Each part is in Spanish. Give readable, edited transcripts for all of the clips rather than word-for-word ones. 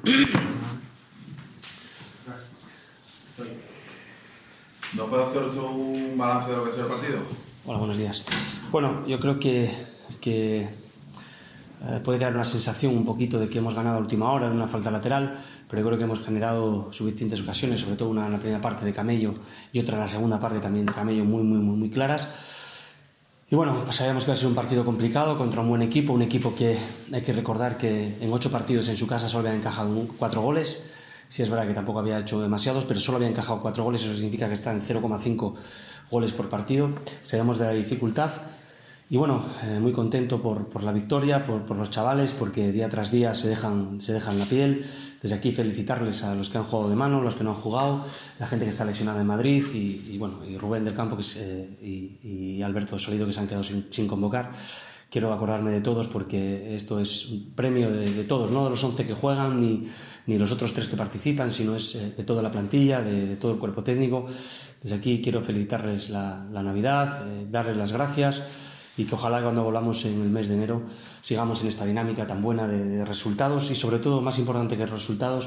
¿No puede hacer usted un balance de lo que ha sido el partido? Hola, buenos días. Bueno, yo creo que puede quedar una sensación un poquito de que hemos ganado a última hora en una falta lateral, pero yo creo que hemos generado suficientes ocasiones, sobre todo una en la primera parte de Camello y otra en la segunda parte también de Camello muy claras. Y bueno, pues sabíamos que iba a ser un partido complicado contra un buen equipo, un equipo que hay que recordar que en 8 partidos en su casa solo había encajado 4 goles. Sí, es verdad que tampoco había hecho demasiados, pero solo había encajado 4 goles, eso significa que está en 0,5 goles por partido. Sabemos de la dificultad y bueno, muy contento por la victoria, por los chavales, porque día tras día se dejan la piel. Desde aquí felicitarles a los que han jugado de mano, los que no han jugado, la gente que está lesionada en Madrid y Rubén del Campo y Alberto Solido, que se han quedado sin convocar. Quiero acordarme de todos porque esto es un premio de todos, no de los 11 que juegan ni los otros 3 que participan, sino es de toda la plantilla, de todo el cuerpo técnico. Desde aquí quiero felicitarles la Navidad, darles las gracias y que ojalá cuando volvamos en el mes de enero sigamos en esta dinámica tan buena de resultados y sobre todo, más importante que resultados,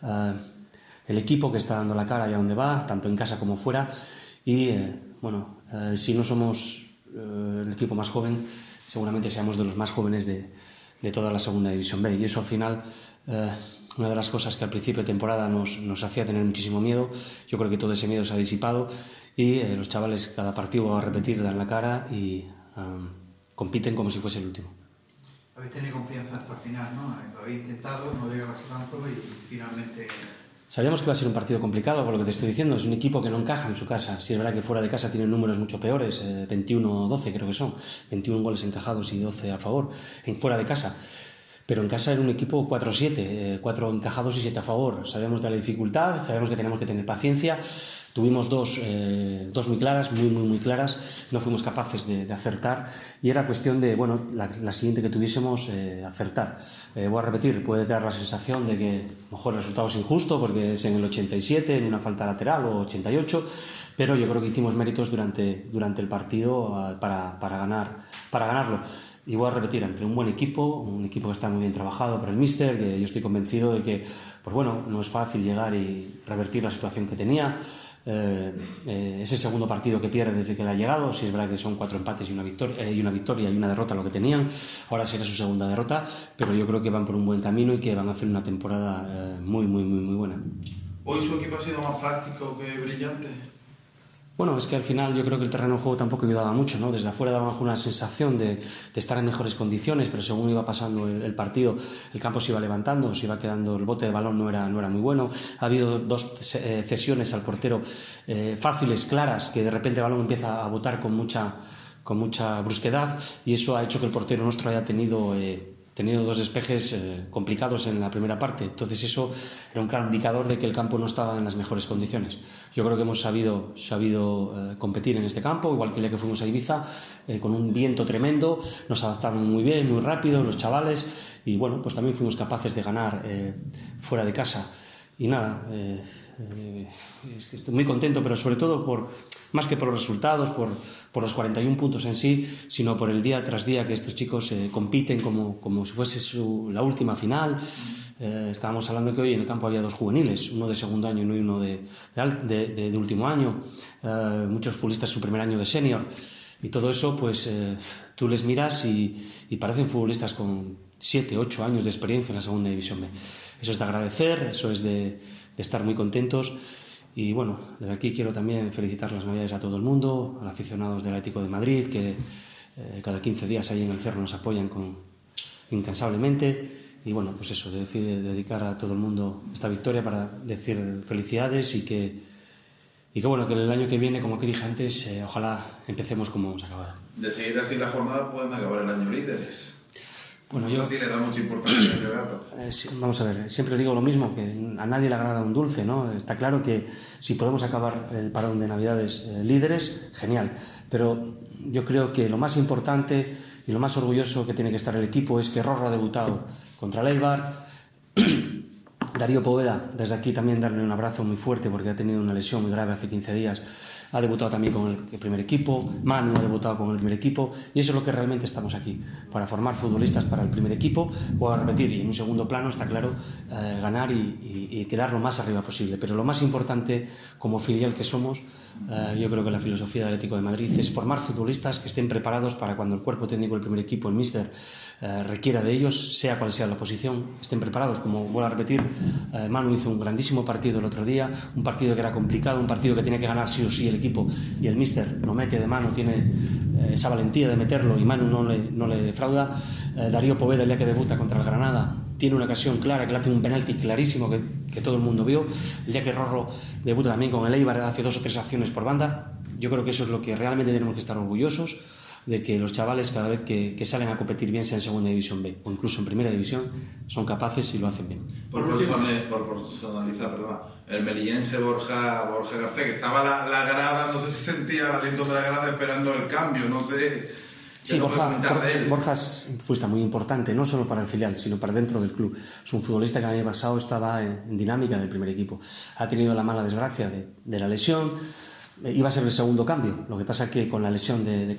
el equipo que está dando la cara allá donde va, tanto en casa como fuera y si no somos el equipo más joven, seguramente seamos de los más jóvenes de toda la segunda división B y eso al final una de las cosas que al principio de temporada nos hacía tener muchísimo miedo. Yo creo que todo ese miedo se ha disipado y los chavales cada partido van a repetir, dan la cara y compiten como si fuese el último. Habéis tenido confianza hasta el final, ¿no? Lo habéis intentado, no llegabas tanto y finalmente... Sabíamos que va a ser un partido complicado, por lo que te estoy diciendo. Es un equipo que no encaja en su casa. Sí, es verdad que fuera de casa tienen números mucho peores, 21-12 creo que son, 21 goles encajados y 12 a favor, fuera de casa. Pero en casa era un equipo 4-7, 4 encajados y 7 a favor. Sabíamos de la dificultad, sabíamos que teníamos que tener paciencia. Tuvimos dos muy claras, muy claras. No fuimos capaces de acertar y era cuestión de, la siguiente que tuviésemos, acertar. Voy a repetir, puede quedar la sensación de que a lo mejor el resultado es injusto porque es en el 87, en una falta lateral o 88, pero yo creo que hicimos méritos durante el partido para ganarlo. Y voy a repetir, ante un buen equipo, un equipo que está muy bien trabajado por el míster, que yo estoy convencido de que no es fácil llegar y revertir la situación que tenía. Ese segundo partido que pierde desde que le ha llegado, si es verdad que son 4 empates y una victoria y una derrota lo que tenían, ahora será su segunda derrota, pero yo creo que van por un buen camino y que van a hacer una temporada muy buena. ¿Hoy su equipo ha sido más práctico que brillante? Bueno, es que al final yo creo que el terreno de juego tampoco ayudaba mucho, ¿no? Desde afuera daba una sensación de estar en mejores condiciones, pero según iba pasando el partido, el campo se iba levantando, se iba quedando, el bote de balón no era muy bueno. Ha habido 2 cesiones al portero fáciles, claras, que de repente el balón empieza a botar con mucha brusquedad y eso ha hecho que el portero nuestro haya tenido 2 despejes complicados en la primera parte. Entonces eso era un claro indicador de que el campo no estaba en las mejores condiciones. Yo creo que hemos sabido competir en este campo, igual que el día que fuimos a Ibiza, con un viento tremendo, nos adaptaron muy bien, muy rápido los chavales y pues también fuimos capaces de ganar fuera de casa. Y nada, es que estoy muy contento, pero sobre todo más que por los resultados, por los 41 puntos en sí, sino por el día tras día que estos chicos compiten como si fuese la última final. Estábamos hablando que hoy en el campo había 2 juveniles, uno de segundo año y uno de último año, muchos futbolistas su primer año de senior, y todo eso tú les miras y parecen futbolistas con 7, 8 años de experiencia en la segunda división B. Eso es de agradecer, eso es de estar muy contentos y desde aquí quiero también felicitar las Navidades a todo el mundo, a los aficionados del Atlético de Madrid que cada 15 días ahí en el Cerro nos apoyan incansablemente y dedicar a todo el mundo esta victoria para decir felicidades y que el año que viene, como que dije antes, ojalá empecemos como hemos acabado. De seguir así la jornada pueden acabar el año líderes. Yo sí le da mucha importancia a ese dato. Vamos a ver, siempre digo lo mismo, que a nadie le agrada un dulce, ¿no? Está claro que si podemos acabar el parón de Navidades líderes, genial. Pero yo creo que lo más importante y lo más orgulloso que tiene que estar el equipo es que Rorro ha debutado contra el Eibar. Darío Poveda, desde aquí también darle un abrazo muy fuerte porque ha tenido una lesión muy grave hace 15 días. ha debutado también con el primer equipo, Manu ha debutado con el primer equipo, y eso es lo que realmente estamos aquí, para formar futbolistas para el primer equipo, o a repetir, y en un segundo plano está claro, ganar y quedar lo más arriba posible. Pero lo más importante, como filial que somos, yo creo que la filosofía del Atlético de Madrid es formar futbolistas que estén preparados para cuando el cuerpo técnico del primer equipo, el míster, requiera de ellos, sea cual sea la posición, estén preparados. Como vuelvo a repetir, Manu hizo un grandísimo partido el otro día, un partido que era complicado, un partido que tenía que ganar sí o sí el equipo, y el míster lo mete de mano, tiene esa valentía de meterlo, y Manu no le defrauda. Darío Poveda, el día que debuta contra el Granada, tiene una ocasión clara que le hace un penalti clarísimo que todo el mundo vio. El día que Rorro debuta también con el Eibar, hace 2 o 3 acciones por banda. Yo creo que eso es lo que realmente tenemos que estar orgullosos, de que los chavales cada vez que salen a competir, bien sea en Segunda División B o incluso en Primera División, son capaces y lo hacen bien. Por personalizar, el melillense Borja García, que estaba la grada, no sé si sentía el aliento de la grada esperando el cambio, no sé. Sí, Borja es un futbolista muy importante, no solo para el filial, sino para dentro del club. Es un futbolista que el año pasado estaba en dinámica del primer equipo. Ha tenido la mala desgracia de la lesión. Iba a ser el segundo cambio. Lo que pasa es que con la lesión de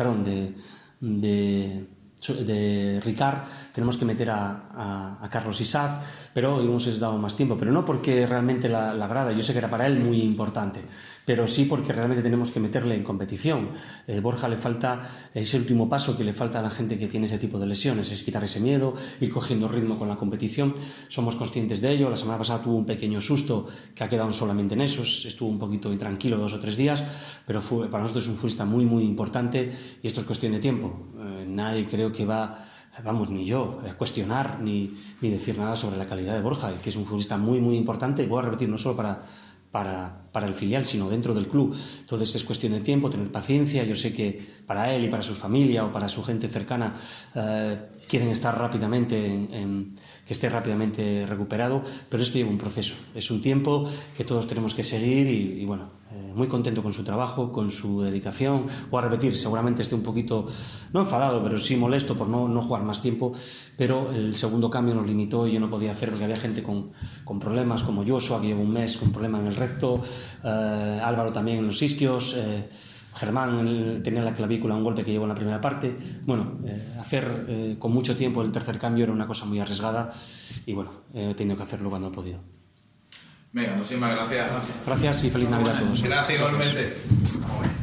Ricard tenemos que meter a Carlos Isaz, pero hemos dado más tiempo, pero no porque realmente la grada, yo sé que era para él muy importante, pero sí porque realmente tenemos que meterle en competición. Borja le falta ese último paso que le falta a la gente que tiene ese tipo de lesiones, es quitar ese miedo, ir cogiendo ritmo con la competición. Somos conscientes de ello. La semana pasada tuvo un pequeño susto que ha quedado solamente en eso, estuvo un poquito intranquilo 2 o 3 días, pero para nosotros es un futbolista muy muy importante, y esto es cuestión de tiempo. Nadie creo que va, ni yo, a cuestionar ni decir nada sobre la calidad de Borja, que es un futbolista muy muy importante, voy a repetir, no solo para el filial, sino dentro del club. Entonces es cuestión de tiempo, tener paciencia. Yo sé que para él y para su familia o para su gente cercana quieren estar rápidamente, que esté rápidamente recuperado, pero esto lleva un proceso, es un tiempo que todos tenemos que seguir y bueno, muy contento con su trabajo, con su dedicación. Voy a repetir, seguramente esté un poquito, no enfadado, pero sí molesto por no jugar más tiempo, pero el segundo cambio nos limitó y yo no podía hacer porque había gente con problemas, como Joshua, que lleva un mes con problema en el recto, Álvaro también en los isquios, Germán tenía la clavícula, un golpe que llevó en la primera parte. Bueno, hacer con mucho tiempo el tercer cambio era una cosa muy arriesgada y bueno, he tenido que hacerlo cuando he podido. Venga, muchísimas gracias. Gracias y feliz Navidad a todos. Gracias igualmente.